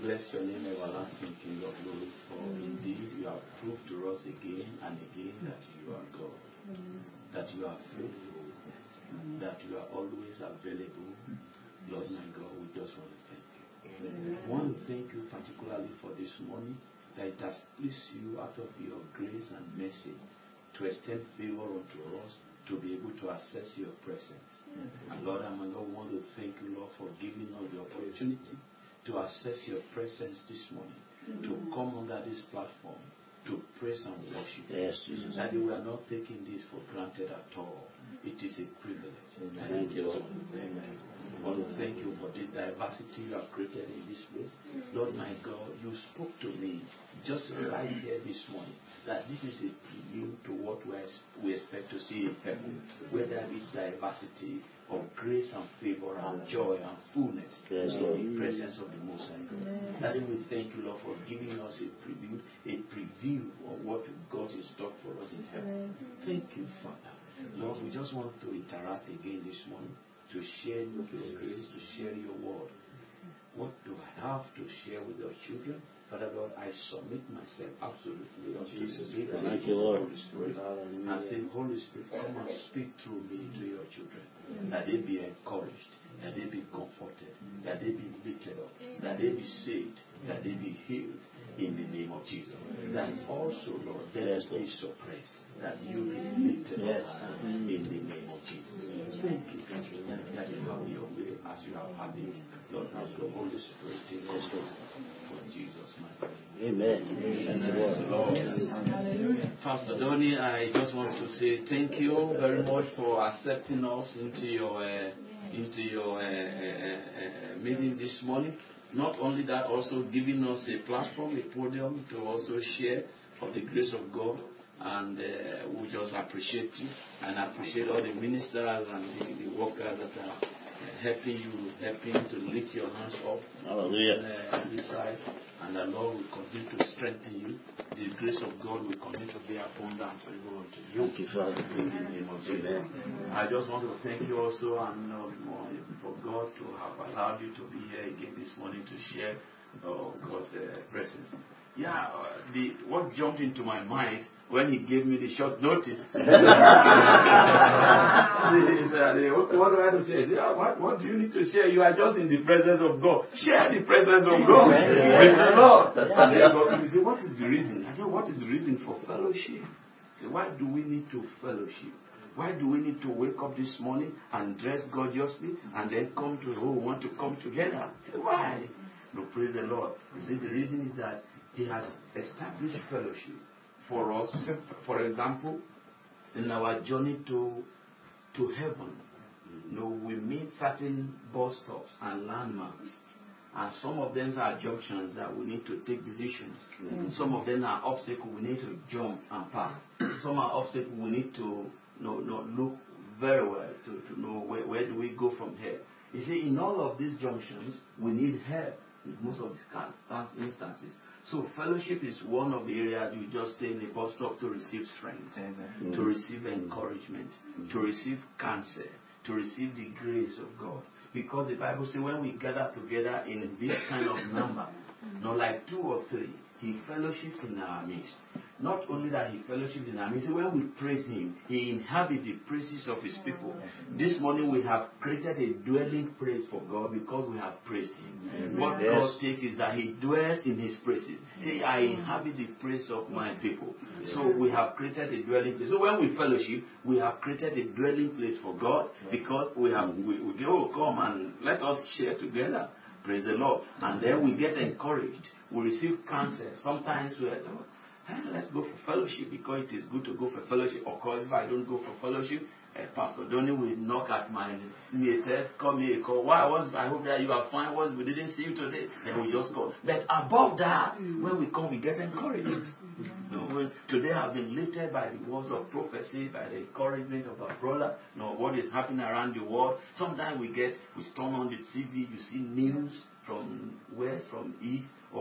bless your name, everlasting King of glory, for indeed you have proved to us again and again that you are God, that you are faithful, that you are always available. Lord my God, we just want to thank you. I want to thank you particularly for this morning, that it has pleased you out of your grace and mercy to extend favor unto us, to be able to access your presence. And Lord, my God, we want to thank you, Lord, for giving us the opportunity to access your presence this morning, to come under this platform, to praise and worship. Yes, Jesus. That we are not taking this for granted at all. It is a privilege. Thank you, Lord. Amen. I want to thank you for the diversity you have created in this place. Lord my God, you spoke to me just right here this morning that this is a preview to what we expect to see in heaven, where there is diversity of grace and favor and joy and fullness in the presence of the Most High God. That we thank you, Lord, for giving us a preview of what God is stored for us in heaven. Thank you, Father. Lord, we just want to interact again this morning, to share your grace, to share your word. What do I have to share with your children? Father Lord, I submit myself absolutely unto Jesus. Thank you, Lord. Holy Spirit. And say, Holy Spirit, come and speak through me to your children. That they be encouraged, that they be comforted, that they be lifted up, that they be saved, that they be healed in the name of Jesus. That also, Lord, they be suppressed, that you be lifted up in the name of Jesus. Thank you. That you have your way as you have had it. Lord, have the Holy Spirit take us for Jesus' name. Amen. Thank you, Lord. Pastor Donny, I just want to say thank you very much for accepting us into your meeting this morning. Not only that, also giving us a platform, a podium to also share of the grace of God. And we just appreciate you, and appreciate all the ministers and the workers that are helping to lift your hands up. Hallelujah. On this side. And the Lord will continue to strengthen you. The grace of God will continue to be abundant unto you. Thank you, Father. In the name of Jesus. I just want to thank you also and for God to have allowed you to be here again this morning to share God's presence. Yeah, what jumped into my mind when he gave me the short notice. What do I have to say? What do you need to share? You are just in the presence of God. Share the presence of God with the Lord. And you say, what is the reason? I said, what is the reason for fellowship? So why do we need to fellowship? Why do we need to wake up this morning and dress gorgeously and then come to want to come together? Say, why? No, praise the Lord. You see, the reason is that He has established fellowship for us. For example, in our journey to heaven, we meet certain bus stops and landmarks. And some of them are junctions that we need to take decisions. Some of them are obstacles we need to jump and pass. Some are obstacles we need to look very well to know where do we go from here. You see, in all of these junctions, we need help in most of these instances. So fellowship is one of the areas you just stay in the bus stop to receive strength, to receive encouragement, to receive counsel, to receive the grace of God. Because the Bible says when we gather together in this kind of number, not like 2 or 3, He fellowships in our midst. Not only that He fellowships in our midst, when we praise Him, He inhabits the praises of His people. This morning we have created a dwelling place for God because we have praised Him. What God takes is that He dwells in His praises. Say, I inhabit the praise of my people. So we have created a dwelling place. So when we fellowship, we have created a dwelling place for God because we go, come and let us share together. Praise the Lord. And then we get encouraged. We receive counsel. Sometimes we are, let's go for fellowship because it is good to go for fellowship. Of course, if I don't go for fellowship, Pastor Donny will knock at my theater, call me a call. I hope that you are fine. We didn't see you today. Then we just go. But above that, when we come, we get encouraged. Today I've been lifted by the words of prophecy, by the encouragement of our brother. What is happening around the world. Sometimes we turn on the TV, you see news from west, from east, of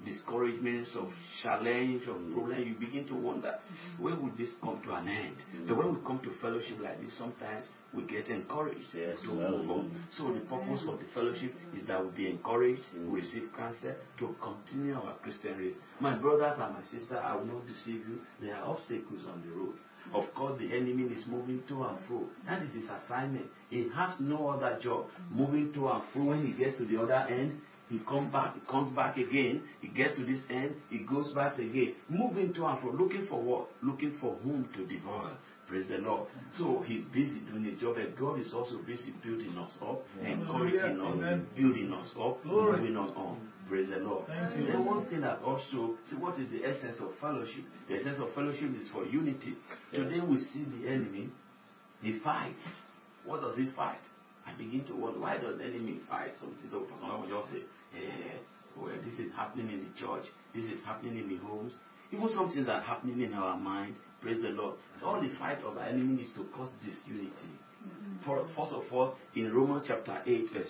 discouragements, of challenge, of problem, you begin to wonder, when will this come to an end? But when we come to fellowship like this, sometimes we get encouraged to move on. So the purpose of the fellowship is that we be encouraged, we receive counsel to continue our Christian race. My brothers and my sisters, I will not deceive you. There are obstacles on the road. Of course, the enemy is moving to and fro. That is his assignment. He has no other job. Moving to and fro. When he gets to the other end, he comes back again. He gets to this end, he goes back again. Moving to and fro. Looking for what? Looking for whom to devour. Praise the Lord. So he's busy doing his job, and God is also busy building us up, encouraging us, building us up, moving us on. Praise the Lord. Then one thing that also, see, what is the essence of fellowship? The essence of fellowship is for unity. Today we see the enemy, he fights. What does he fight? I begin to wonder, why does the enemy fight? Something so someone will just say, well, this is happening in the church, this is happening in the homes, even some things are happening in our mind. Praise the Lord. All the fight of our enemy is to cause disunity. First of all, in Romans chapter 8, verse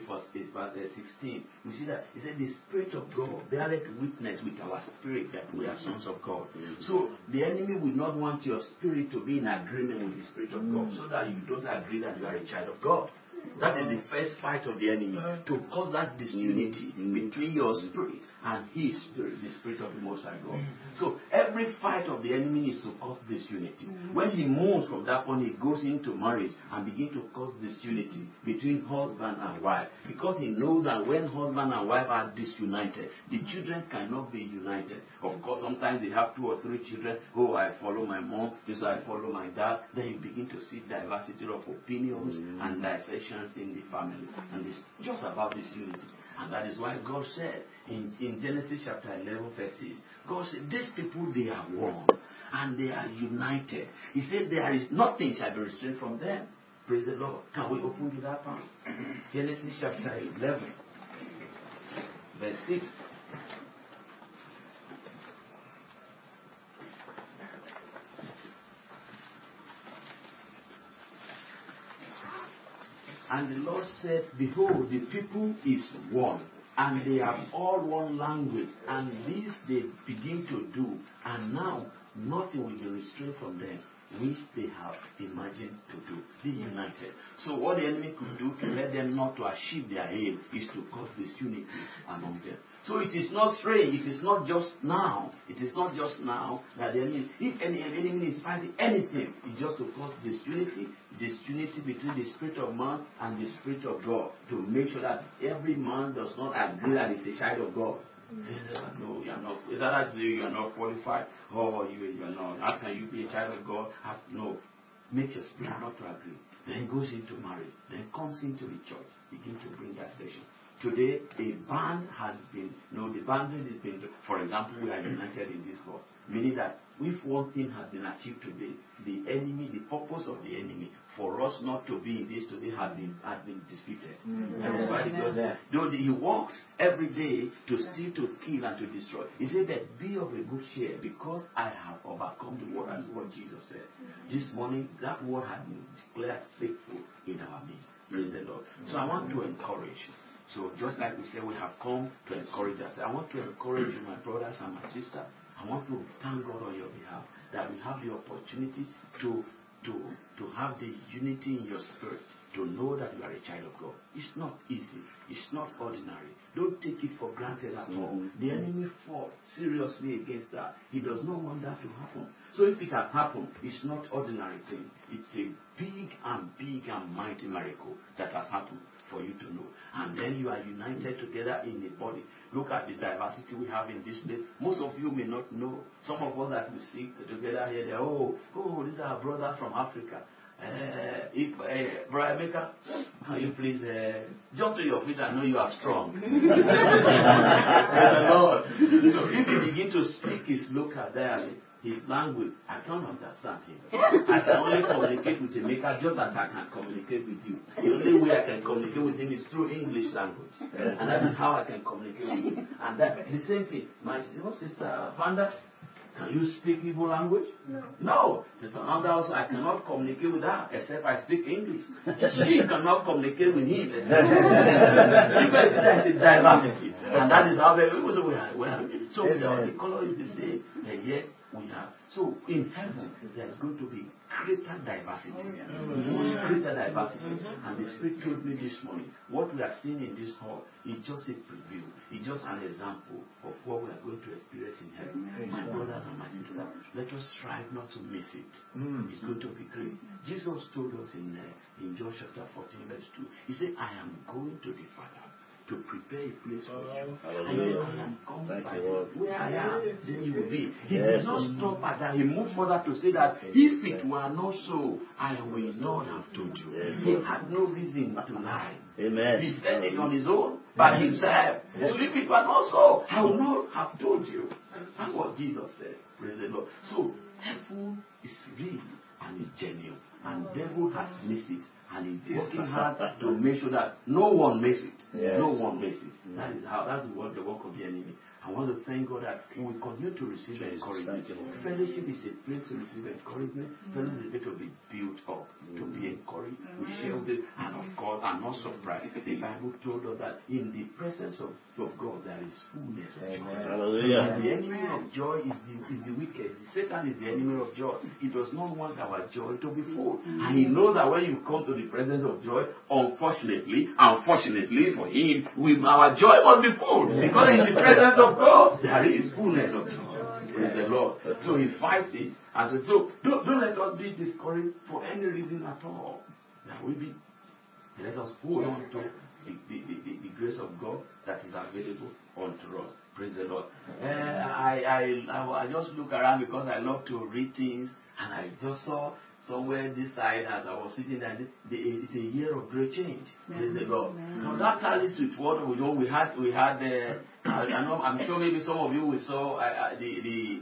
16, we see that it said, the Spirit of God beareth witness with our spirit that we are sons of God. So the enemy will not want your spirit to be in agreement with the Spirit of God, so that you don't agree that you are a child of God. That is the first fight of the enemy, to cause that disunity between your spirit and his spirit, the Spirit of the Most High God. So every fight of the enemy is to cause disunity. When he moves from that point, he goes into marriage and begins to cause disunity between husband and wife, because he knows that when husband and wife are disunited, the children cannot be united. Of course, sometimes they have 2 or 3 children. Oh, I follow my mom, this I follow my dad. Then you begin to see diversity of opinions and dissections in the family. And it's just about this unity. And that is why God said in Genesis chapter 11 verse 6, God said, these people, they are one and they are united. He said, there is nothing shall be restrained from them. Praise the Lord. Can we open to that part? Genesis chapter 11 verse 6. And the Lord said, behold, the people is one, and they have all one language, and this they begin to do, and now nothing will be restrained from them, which they have imagined to do. Be united. So what the enemy could do to let them not to achieve their aim is to cause disunity among them. So it is not strange. It is not just now. It is not just now that the enemy, if any enemy is fighting anything, it's just to cause disunity between the spirit of man and the spirit of God, to make sure that every man does not agree that he's a child of God. No, you are not. Is that you are not qualified? Oh, you are not. How can you be a child of God? No. Make your spirit not to agree. Then goes into marriage. Then comes into the church. Begin to bring that session. Today, a band has been, the boundary has been, for example, we are united in this God. Meaning that if one thing has been achieved today, the enemy, the purpose of the enemy, for us not to be in this today has been defeated. That is why though he works every day to steal, to kill, and to destroy. He said that be of a good cheer, because I have overcome the world. And what Jesus said. This morning, that word has been declared faithful in our midst. Praise the Lord. So I want to encourage you. So just like we said, we have come to encourage us. I want to encourage you, my brothers and my sisters. I want to thank God on your behalf that we have the opportunity to have the unity in your spirit, to know that you are a child of God. It's not easy. It's not ordinary. Don't take it for granted at all. The enemy fought seriously against that. He does not want that to happen. So if it has happened, it's not ordinary thing. It's a big and mighty miracle that has happened for you to know. And then you are united together in the body. Look at the diversity we have in this place. Most of you may not know. Some of us that we see together here, they're, this is our brother from Africa. Brother Emeka, can you please jump to your feet? I know you are strong. Praise the Lord. So if you begin to speak his local dialect, his language, I can't understand him. I can only communicate with Emeka just as I can communicate with you. The only way I can communicate with him is through English language. And that is how I can communicate with him. And that, the same thing, my sister Vanda, Can you speak Igbo language? No. Also, I cannot communicate with her except I speak English. She cannot communicate with him except because there is a diversity. And that is how people say, the color is the same, and yet we have. So in heaven, there is going to be greater diversity. Greater diversity. And the Spirit told me this morning, what we are seeing in this hall is just a preview. It's just an example of what we are going to experience in heaven. My brothers and my sisters, let us strive not to miss it. It's going to be great. Jesus told us in John chapter 14 verse 2, he said, I am going to the Father to prepare a place for you. I said, I am coming back. Where I am, then you will be. He did not stop at that. He moved further to say that if it were not so, I will not have told you. He had no reason to lie. Amen. He said it on his own, by himself. If it were not so, I would not have told you. That's what Jesus said. Praise the Lord. So, heaven is real and is genuine. And the devil has missed it. And he's working hard to make sure that no one makes it. Yes. No one makes it. That's what the work of the enemy. I want to thank God that we will continue to receive encouragement. Fellowship is a place to receive encouragement. Fellowship is a place to be built up, to be encouraged. We share with it. And of course, I'm not surprised. The Bible told us that in the presence of God there is fullness of joy. Hallelujah. And the enemy of joy is the wicked. Satan is the enemy of joy. He does not want our joy to be full. And he knows that when you come to the presence of joy, unfortunately for him, our joy must be full. Because in the presence of God, there is fullness of joy. Praise the Lord. So he fights it. And so don't let us be discouraged for any reason at all. There will be. Let us hold on to the grace of God that is available unto us. Praise the Lord. I just look around because I love to read things, and I just saw somewhere this side as I was sitting there, it's a year of great change. Praise the Lord. Now that tallies with what we know. We had. I know. I'm sure maybe some of you will saw the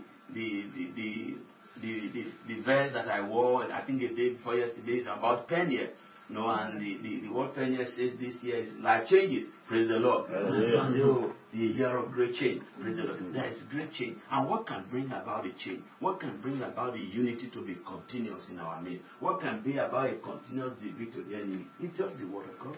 verse that I wore. I think the day before yesterday is about Peniel. No, and the word Peniel says this year is life changes. Praise the Lord. The year of great change. Praise the Lord. There is great change. And what can bring about the change? What can bring about the unity to be continuous in our midst? What can bring about a continuous defeat to the enemy? It's just the word of God.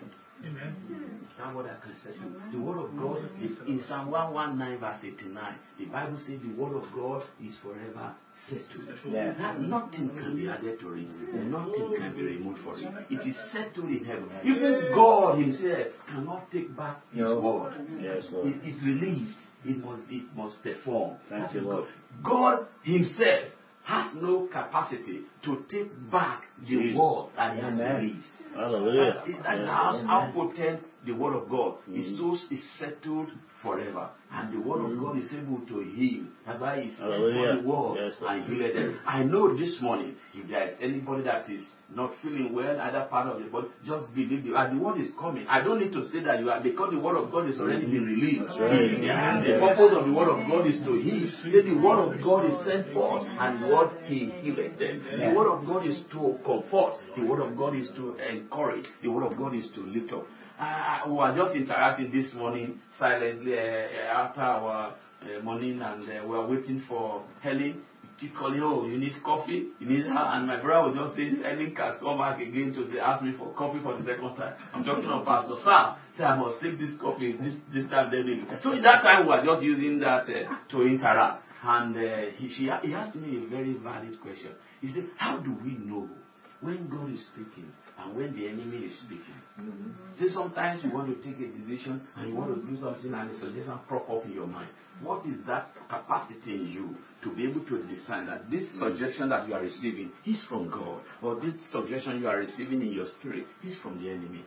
Amen. That's what I can say. The word of God is in Psalm 119 verse 89. The Bible says the word of God is forever settled. Yeah. Nothing can be added to it. Nothing can be removed from it. It is settled in heaven. Even God himself cannot take back his word. Yes, Lord. It is released. It must perform. Thank you, Lord. God himself has no capacity to take back the word that he has released. Hallelujah. That's how potent the word of God is. So is settled forever. And the word of God is able to heal. That's why he sent for the word and healed them. I know this morning, if there is anybody that is not feeling well, either part of the body, just believe you. As the word is coming, I don't need to say that you are, because the word of God has already been released. The purpose of the word of God is to heal. The word of God is sent forth, and the word he healed them. The word of God is to comfort. The word of God is to encourage. The word of God is to lift up. We were just interacting this morning silently after our morning, and we were waiting for Helen. Keep calling, oh, you need coffee? You need her? And my brother was just saying, Helen has come back again to ask me for coffee for the second time. I'm talking of Pastor Sam. Say, I must take this coffee this time. So in that time, we were just using that to interact. And he asked me a very valid question. He said, how do we know when God is speaking and when the enemy is speaking? See, sometimes you want to take a decision and you want to do something and a suggestion crop up in your mind. What is that capacity in you to be able to discern that this suggestion that you are receiving is from God, or this suggestion you are receiving in your spirit is from the enemy?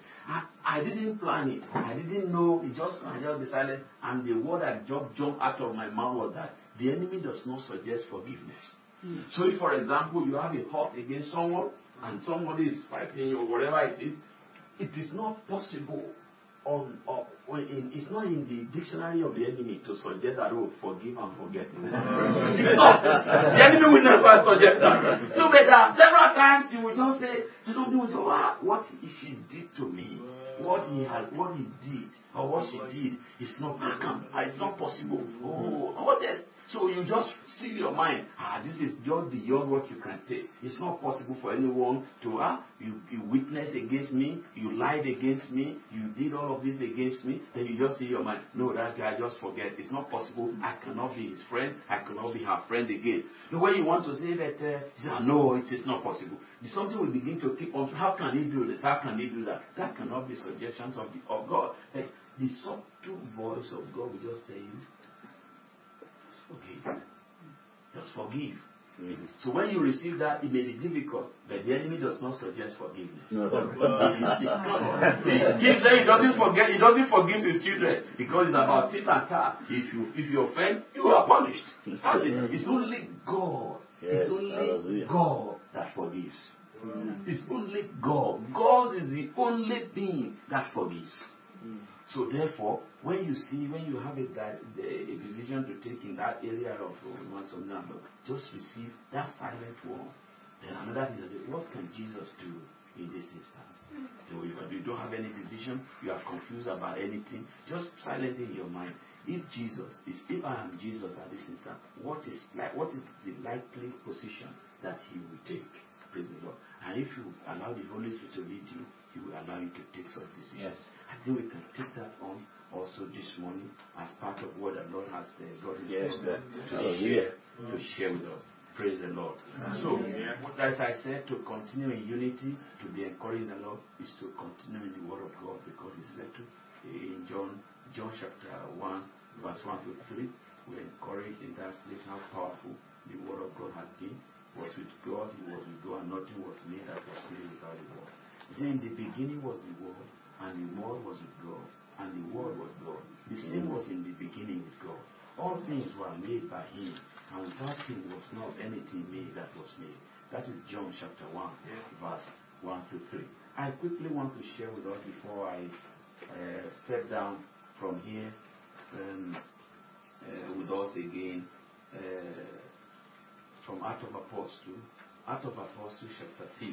I didn't plan it. I didn't know. I just decided, and the word that jumped out of my mouth was that the enemy does not suggest forgiveness. So if, for example, you have a hurt against someone and somebody is fighting you or whatever it is not possible it's not in the dictionary of the enemy to suggest that, oh, forgive and forget. It's not. The enemy will never suggest that. So but several times you will just say, somebody will say, what she did to me, what he did or what she did is not possible. Oh, all this. So you just seal your mind. This is just beyond what you can take. It's not possible for anyone to, you witnessed against me, you lied against me, you did all of this against me, then you just seal your mind. No, that guy, just forget. It's not possible. I cannot be his friend. I cannot be her friend again. The way you want to say that, you say, no, it is not possible. Something will begin to keep on. How can he do this? How can he do that? That cannot be suggestions of God. Like, the subtle voice of God will just tell you, just forgive. Just forgive. Mm-hmm. So when you receive that, it may be difficult, but the enemy does not suggest forgiveness. No. He doesn't forgive his children because it's about tit and tat. If you offend, you are punished. It's only God. Yes. It's only Hallelujah. God that forgives. It's only God. God is the only being that forgives. So therefore, when you have a decision to take in that area of something, just receive that silent one. Then another thing is, what can Jesus do in this instance? So if you don't have any decision, you are confused about anything, just silently in your mind. If I am Jesus at this instant, what is the likely position that he will take? Praise the Lord. And if you allow the Holy Spirit to lead you, he will allow you to take such decisions. Yes. I think we can take that on also this morning as part of what the Lord has brought to share with us. Praise the Lord. So, as I said, to continue in unity, to be encouraging the Lord, is to continue in the Word of God, because He said to in John chapter 1, verse 1 to 3, we're encouraged in that place how powerful the Word of God has been. Was with God, He was with God, and nothing was made that was made without the Word. In the beginning was the Word, and the Word was with God, and the Word was God. The same was in the beginning with God. All things were made by Him, and without Him was not anything made that was made. That is John chapter 1, verse 1 to 3. I quickly want to share with us before I step down from here with us again. From Acts of Apostles chapter 6.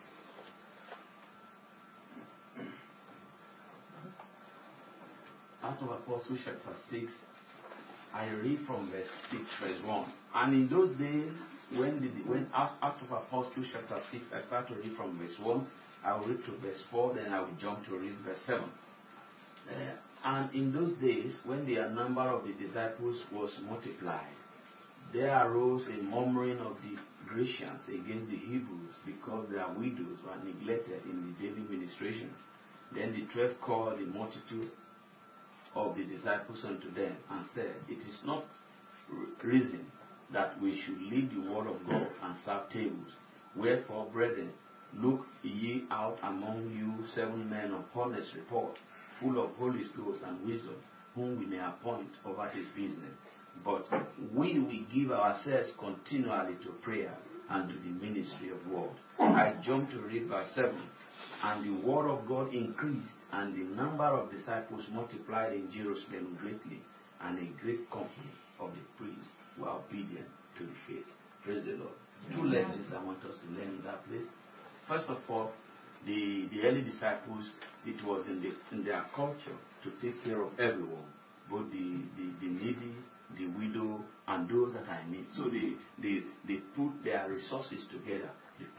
Acts of Apostles chapter 6, I read from verse 1. And in those days, when Acts of Apostles chapter 6, I start to read from verse 1, I will read to verse 4, then I will jump to read verse 7. And in those days, when the number of the disciples was multiplied, there arose a murmuring of the Grecians against the Hebrews, because their widows were neglected in the daily ministration. Then the 12 called the multitude of the disciples unto them, and said, It is not reason that we should leave the word of God and serve tables. Wherefore, brethren, look ye out among you 7 men of honest report, full of Holy Ghost and wisdom, whom we may appoint over his business. But we will give ourselves continually to prayer and to the ministry of word. I jump to read verse 7. And the word of God increased, and the number of disciples multiplied in Jerusalem greatly, and a great company of the priests were obedient to the faith. Praise the Lord. 2 lessons I want us to learn in that place. First of all, the early disciples, it was in their culture to take care of everyone, both the needy, the widow, and those that are in need. So they put their resources together.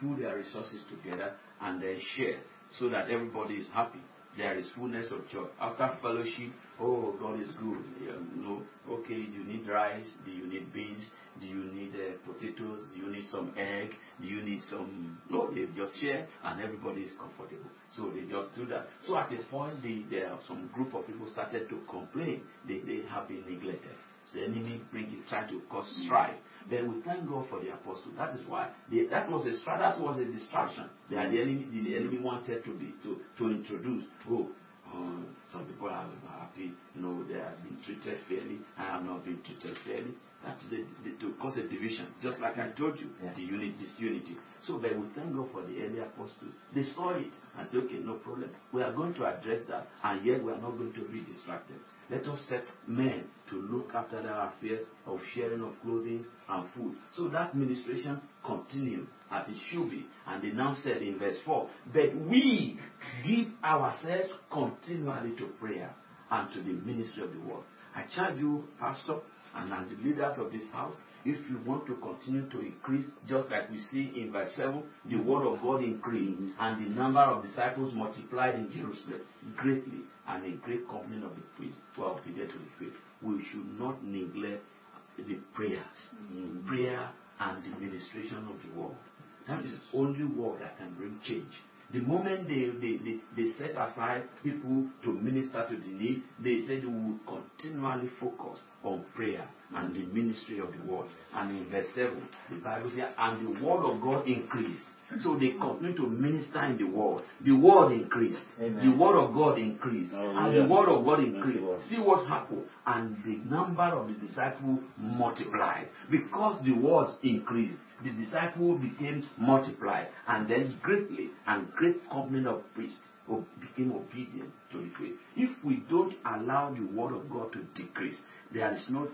And then share, so that everybody is happy. There is fullness of joy. After fellowship, God is good. Okay, do you need rice? Do you need beans? Do you need potatoes? Do you need some egg? Do you need some... No, they just share, and everybody is comfortable. So they just do that. So at a point, there are some group of people started to complain. They have been neglected. The enemy trying to cause strife. Then we thank God for the apostle. That is why that was a distraction. The enemy wanted to introduce. Some people are happy. They have been treated fairly. I have not been treated fairly. That is to cause a division. Just like I told you, the disunity. So, but we thank God for the early apostles. They saw it and said, okay, no problem. We are going to address that, and yet we are not going to be distracted. Let us set men to look after their affairs of sharing of clothing and food. So that ministration continued as it should be. And they now said in verse 4, but we give ourselves continually to prayer and to the ministry of the word. I charge you, Pastor, and the leaders of this house, if you want to continue to increase, just like we see in verse 7, the word of God increased, and the number of disciples multiplied in Jerusalem greatly, and a great company of the priests were obedient to the faith. We should not neglect the prayers, prayer and the ministration of the word. That is the only word that can bring change. The moment they set aside people to minister to the need, they said they will continually focus on prayer and the ministry of the word. And in verse 7, the Bible says, and the word of God increased. So they continue to minister in the word. The word increased. Amen. The word of God increased. And the word of God increased. See what happened. And the number of the disciples multiplied. Because the words increased, the disciples became multiplied. And then greatly and great company of priests became obedient to the faith. If we don't allow the word of God to decrease, there is no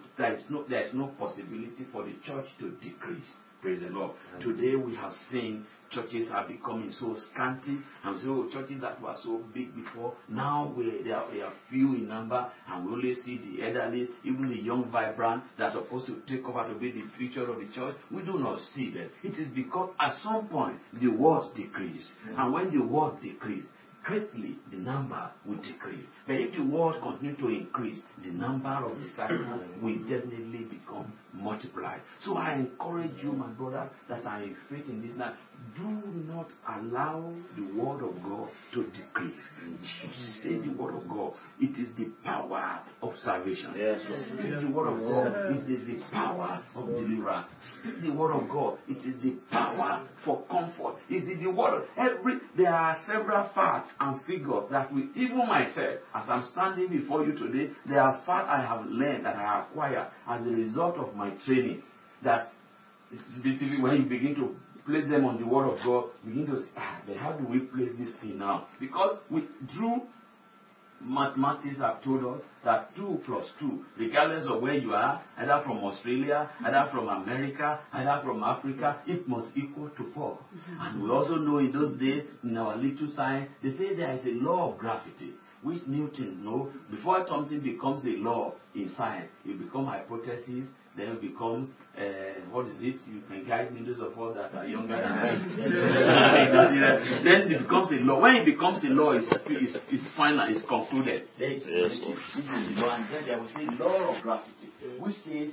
possibility for the church to decrease. Praise the Lord. Today we have seen churches are becoming so scanty, and so churches that were so big before, now they are few in number, and we only see the elderly, even the young vibrant that are supposed to take over to be the future of the church. We do not see them. It is because at some point the words decrease, and when the word decrease, greatly the number will decrease. But if the word continue to increase, the number of disciples will definitely become multiplied. So I encourage you, my brother, that are in faith in this night, do not allow the word of God to decrease. You say the word of God. It is the power of salvation. Yes. Speak the word of God. It is the power of deliverance. Speak the word of God. It is the power for comfort. It is the word. There are several facts and figures that we, even myself, as I'm standing before you today, there are facts I have learned, that I have acquired as a result of my training. That it's basically when you begin to place them on the word of God, begin to say, then how do we place this thing now? Because through mathematics have told us that 2 plus 2, regardless of where you are, either from Australia, either from America, either from Africa, it must equal to 4. And we also know in those days, in our little science, they say there is a law of gravity, which Newton knows. Before something becomes a law in science, it becomes hypothesis, then it becomes, what is it? You can guide me, those of us that are younger than me. Then it becomes a law. When it becomes a law, it's final, it's concluded. Then it's definitive. This is the law, and then there will say law of gravity, which says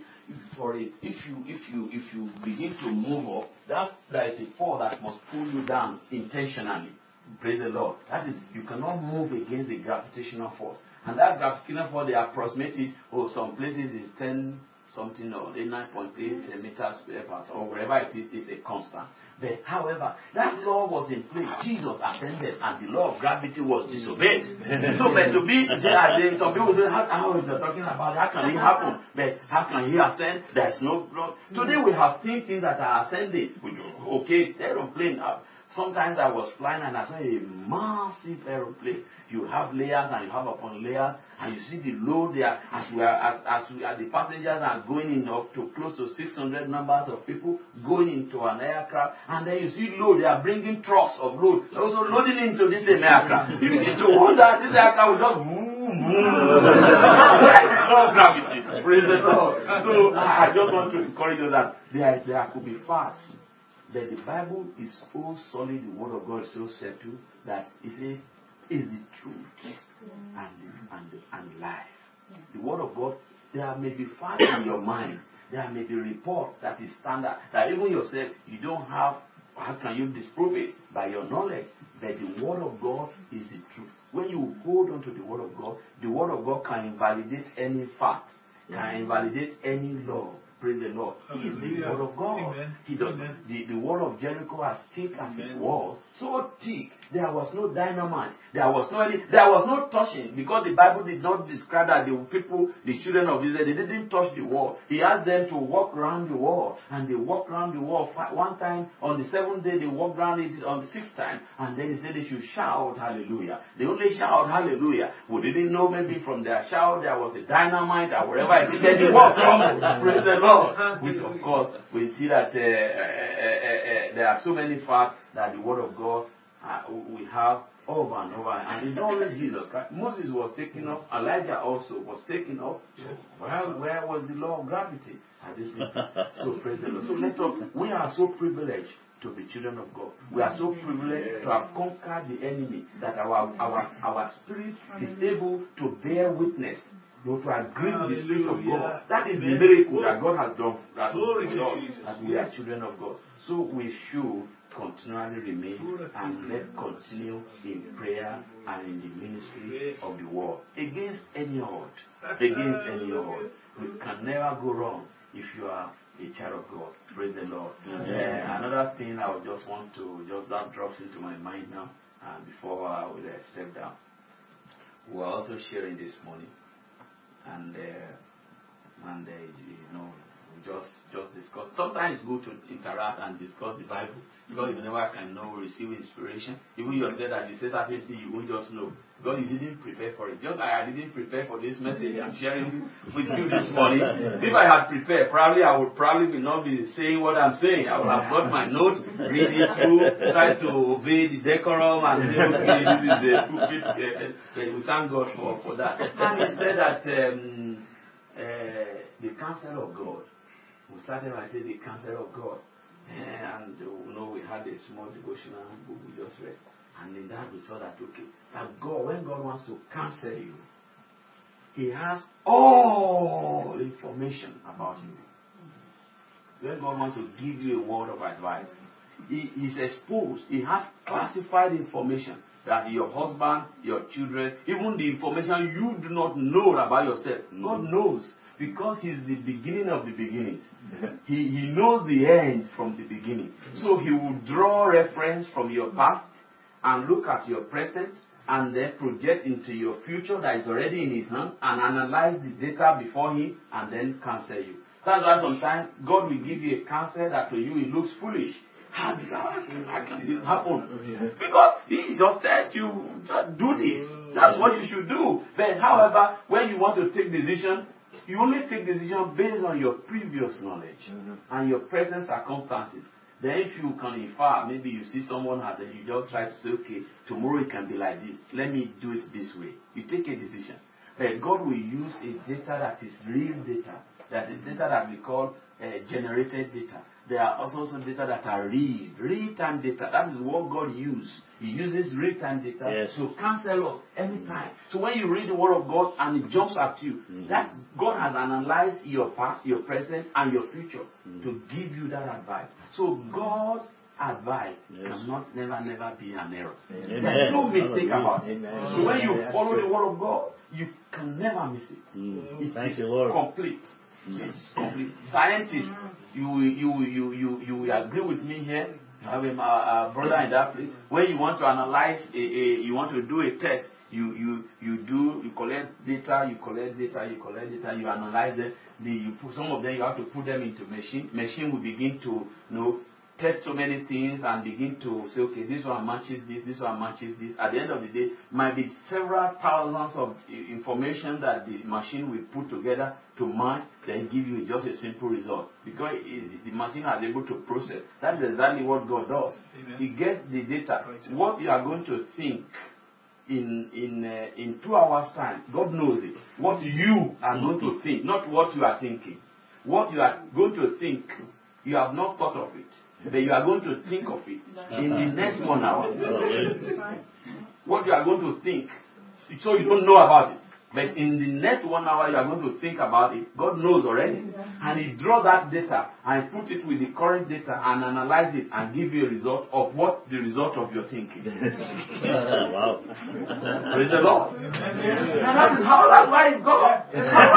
if you begin to move up, that there is a force that must pull you down intentionally. Praise the Lord. That is, you cannot move against the gravitational force. And that gravitational force, they approximate it, some places is 10 something or 9.8 meters per pass, or wherever it is a constant. But however, that law was in place. Jesus ascended, and the law of gravity was disobeyed. So, but to be, some people say, how is he talking about? How can it happen? But how can he ascend? There is no law. Today we have things that are ascending. Okay, aeroplane. Sometimes I was flying and I saw a massive aeroplane. You have layers and you have upon layers, and you see the load there as the passengers are going in up to close to 600 numbers of people going into an aircraft, and then you see load. They are bringing trucks of load, also loading into this same aircraft. You need to wonder this aircraft will just gravity. Praise the Lord. So I just want to encourage you that there could be facts. That the Bible is so solid, the word of God is so settled, that it says is the truth and life. The word of God, there may be facts in your mind, there may be reports that is standard, that even yourself, you don't have, how can you disprove it? By your knowledge. But the word of God is the truth. When you hold on to the word of God can invalidate any fact, can invalidate any law. Praise the Lord. He is the word of God. Amen. He does. The wall of Jericho, as thick as it was, so thick. There was no dynamite. There was no touching, because the Bible did not describe that the children of Israel, they didn't touch the wall. He asked them to walk around the wall, and they walked around the wall one time. On the 7th day, they walked around it on the 6th time, and then he said they should shout hallelujah. They only shout hallelujah. We didn't know, maybe from their shout there was a dynamite or whatever it is. Then they walked around. Praise the Lord. Which of course we see that there are so many facts that the word of God we have over and over. And it's not only Jesus Christ. Moses was taken up. Elijah also was taken up. Well, where was the law of gravity at this instant? So praise the Lord. So we are so privileged to be children of God. We are so privileged to have conquered the enemy, that our spirit is able to bear witness, to agree with the Spirit of God. That is the miracle that God has done that we are children of God. So we should continually remain and let continue in prayer and in the ministry of the word against any odd. Against any odd. We can never go wrong if you are a child of God. Praise the Lord. Another thing I would just want to, that drops into my mind now, before I will step down. We are also sharing this morning, and just discuss. Sometimes it's good to interact and discuss the Bible, because you never can know, receive inspiration. Even yourself, that you say something, you won't just know, because you didn't prepare for it. Just like I didn't prepare for this message I'm sharing with you this morning. If I had prepared, I would probably not be saying what I'm saying. I would have got my notes, read it through, try to obey the decorum, and say, okay, this is the pulpit. We thank God for that. And he said that the counsel of God. We started by saying the counsel of God. And we had a small devotional book we just read. And in that we saw that, that God, when God wants to counsel you, He has all information about you. When God wants to give you a word of advice, He is exposed. He has classified information that your husband, your children, even the information you do not know about yourself, God knows. Because He's the beginning of the beginnings. He knows the end from the beginning. So He will draw reference from your past and look at your present and then project into your future that is already in His hand and analyze the data before Him and then counsel you. That's why sometimes God will give you a counsel that to you it looks foolish. How can this happen? Because He just tells you, just do this. That's what you should do. But however, when you want to take decision, you only take decision based on your previous knowledge and your present circumstances. Then if you can infer, maybe you see someone and then you just try to say, okay, tomorrow it can be like this. Let me do it this way. You take a decision. But God will use a data that is real data. There's a data that we call generated data. There are also some data that are real-time data. That is what God uses. He uses real-time data to counsel us anytime. So when you read the Word of God and it jumps at you, that God has analyzed your past, your present, and your future to give you that advice. So God's advice cannot never be an error. There's no mistake about it. So when you follow the Word of God, you can never miss it. It is complete. It's complete. Scientists, you will agree with me here. I have a brother in that place. When you want to analyze, you want to do a test, you collect data, you analyze them. Some of them you have to put them into machine. Machine will begin to test so many things and begin to say, okay, this one matches this one matches this. At the end of the day, might be several thousands of information that the machine will put together to match, then give you just a simple result. Because the machine is able to process. That is exactly what God does. Amen. He gets the data. What you are going to think in 2 hours' time, God knows it. What you are going to think, not what you are thinking. What you are going to think, you have not thought of it. But you are going to think of it in the next 1 hour. What you are going to think, so you don't know about it. But in the next 1 hour, you are going to think about it. God knows already. And He draw that data and put it with the current data and analyze it and give you a result of what the result of your thinking. Wow. Praise the Lord. And that's why it's God. That's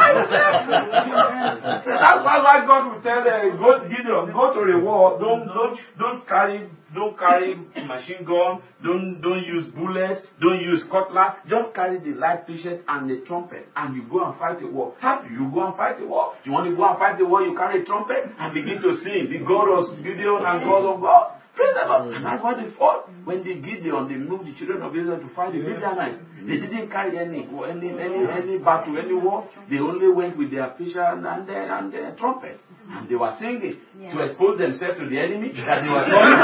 why God will tell Gideon, go to the war. Don't carry machine gun. Don't use bullets. Don't use cutlass. Just carry the light pitchet and the trumpet, and you go and fight a war. How do you go and fight a war? You want to go and fight a war? You carry a trumpet and begin to sing. The God of Gideon and God of God. Praise the Lord. And that's why they fought. When they Gideon, they moved the children of Israel to fight the Midianites. They didn't carry any battle, any war. They only went with their fisher and their trumpet. And they were singing to expose themselves to the enemy that they were coming.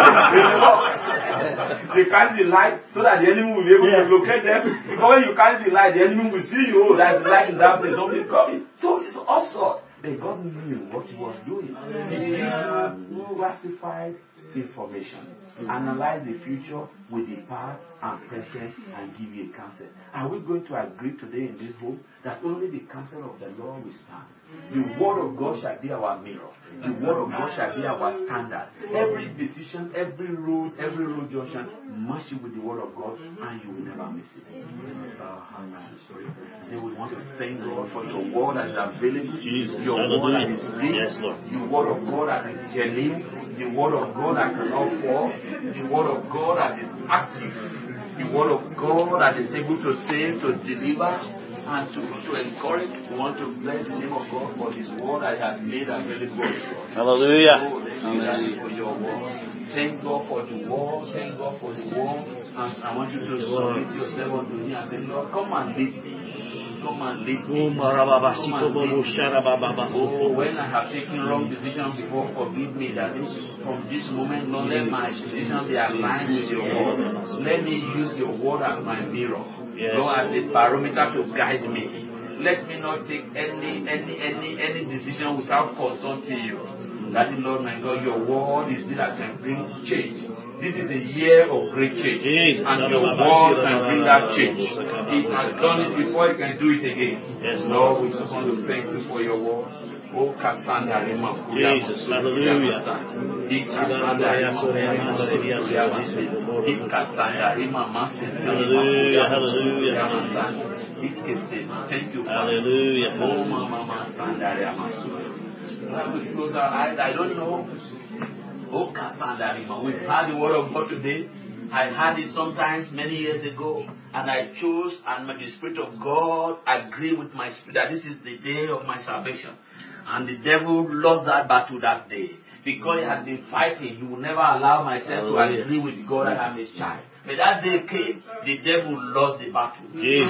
They carried the light so that the enemy will be able to locate them. Because when you carry the light, the enemy will see you. Oh, there's light in that place. Something's coming. So it's also that God knew what he was doing. He gave you classified information. Analyze the future with the past and present and give you a counsel. Are we going to agree today in this home that only the counsel of the Lord will stand? The word of God shall be our mirror. The word of God shall be our standard. Every decision, every road junction, match it with the word of God and you will never miss it. Say we want to thank God for your word that is available, your word that is real, the word of God that is genuine, the word of God that cannot fall, the word of God that is active, the word of God that is able to save, to deliver, and to encourage. We want to bless the name of God for his word that he has made available to us. Hallelujah. Thank you for your word. Thank God for the word. Thank God for the word. And I want you to submit yourself unto him and say, Lord, come and lead me. Come and lead me. Oh, when I have taken wrong decisions before, forgive me, Daddy. From this moment, Lord, let my decisions be aligned with your word. Let me use your word as my mirror. Lord, as a barometer to guide me. Let me not take any decision without consulting you. That is, Lord my God, your word is that can bring change. This is a year of great change. And your word can bring that change. It has done it before, it can do it again. Yes, Lord, we just want to thank you for your word. Oh, Cassandra, Jesus, hallelujah. Hallelujah. Thank you, hallelujah. Oh, Mama, we close our eyes. I don't know. Oh, Cassandra, we've heard the word of God today. I heard it sometimes many years ago, and I chose, and the Spirit of God agreed with my spirit that this is the day of my salvation. And the devil lost that battle that day. Because he had been fighting, he would never allow myself to agree with God that I'm his child. But that day came, the devil lost the battle.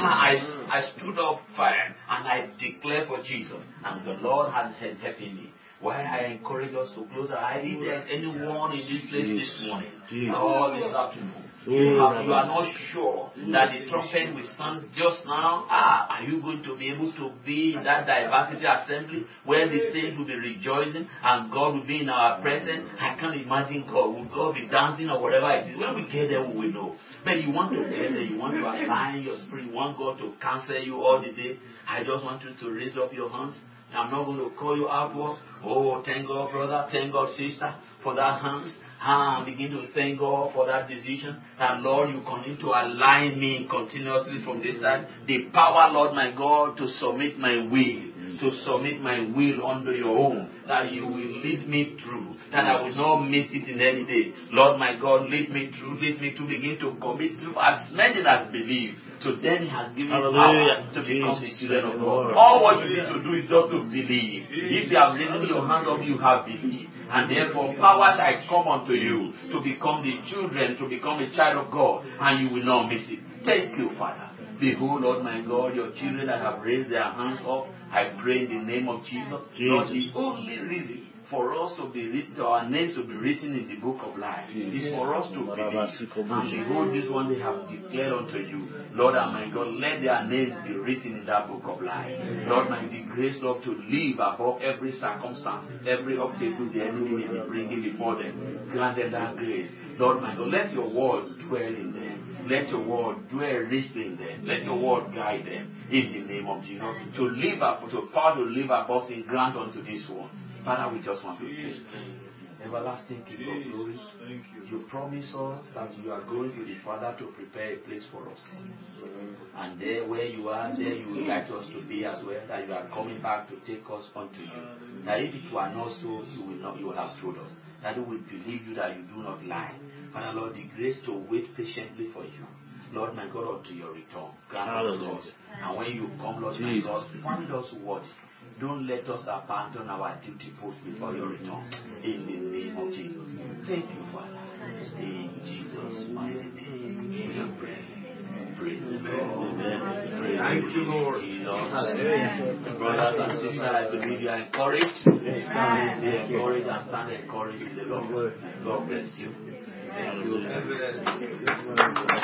I stood up firm and I declared for Jesus. And the Lord had helped me. Why I encourage us to close our eyes. If there is anyone in this place this morning, or this afternoon, you are not sure that the trumpet will sound just now. Are you going to be able to be in that diversity assembly where the saints will be rejoicing and God will be in our presence? I can't imagine God. Will God be dancing or whatever it is? When we get there, we will know. But you want to get there, you want to align your spirit, you want God to counsel you all the days. I just want you to raise up your hands. I'm not going to call you outward. Oh, thank God, brother. Thank God, sister, for that hands. Begin to thank God for that decision. And Lord, you continue to align me continuously from this time. The power, Lord my God, to submit my will. To submit my will under your own. That you will lead me through. That I will not miss it in any day. Lord my God, lead me through. Lead me to begin to commit to as many as believe. To them he has given power to become the children of God. All what you need to do is just to believe. If you have raised your hands up, you have believed. And therefore power shall come unto you to become the children, to become a child of God. And you will not miss it. Thank you, Father. Behold, Lord my God, your children that have raised their hands up, I pray in the name of Jesus. Lord, the only reason for us to be written, our names to be written in the book of life, is for us to believe. And behold, this one they have declared unto you. Lord, and my God, let their names be written in that book of life. Lord, my the grace, Lord, to live above every circumstance, every obstacle the enemy may be bringing before them. Grant them that grace. Lord, my God, let your word dwell in them. Let your word dwell richly in them. Let your word guide them in the name of Jesus. To live up, to power to live above in grant unto this one. Father, we just want to thank you. Everlasting King of glory, you promise us that you are going to the Father to prepare a place for us. And there where you are, there you would like us to be as well, that you are coming back to take us unto you. That if it were not so, you will have told us. That we will believe you, that you do not lie. Father, Lord, the grace to wait patiently for you. Lord, my God, unto your return. Grant us. And when you come, Lord, my God, find us worthy. Don't let us abandon our duty post before your return. In the name of Jesus. Thank you, Father. Thank you, Lord. Brothers and sisters, I believe you are encouraged. Stay encouraged and stand encouraged in the Lord. God bless you. Thank you.